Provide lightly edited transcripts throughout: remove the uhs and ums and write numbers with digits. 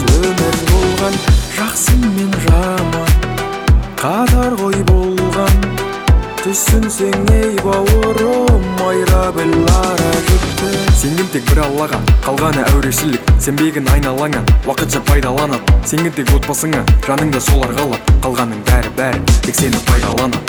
өмір болған, жақсы мен жаман қатар ғой болған. Түсінсең ей бауырым, айыра біл ара жікті. Сенген тек бір Аллаға, қалғаны әурешілік. Сенбеген айналаңа, уақытша пайдаланып. Сенген тек отбасыңа, жаныңда солар қалап. Қалғаның бәрі тек сені пайдаланып.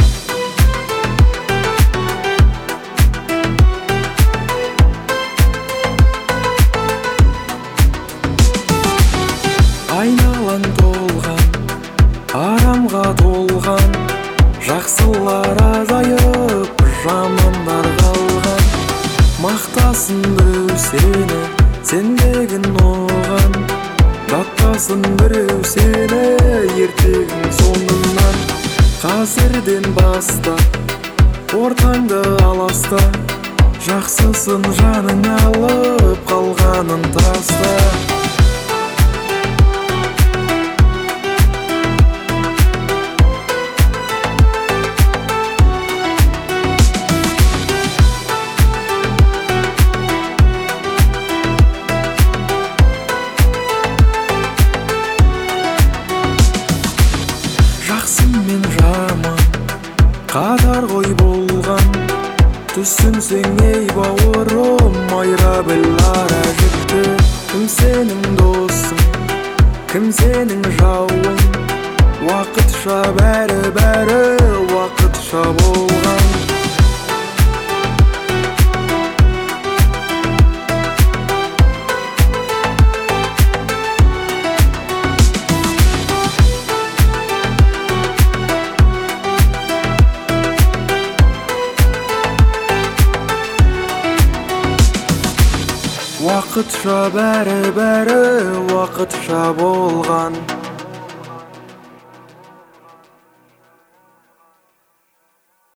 Айналаң толған, арамға толған, жақсылар азайып, жамандар қалған. Мақтасын біреу сені, сенбеген оған, даттасын біреу сені, ертегің соңынан. Қазірден бастап, ортаңды аласта, жақсысын жаның алып, қалғанын таста. Жақсы мен жаман қатар ғой болған. Түсінсең ей бауырым, айыра біл ара жікті. Кім сенің досың, кім сенің жауың, уақытша бәрі уақытша болған. Уақытша бәрі уақытша болған.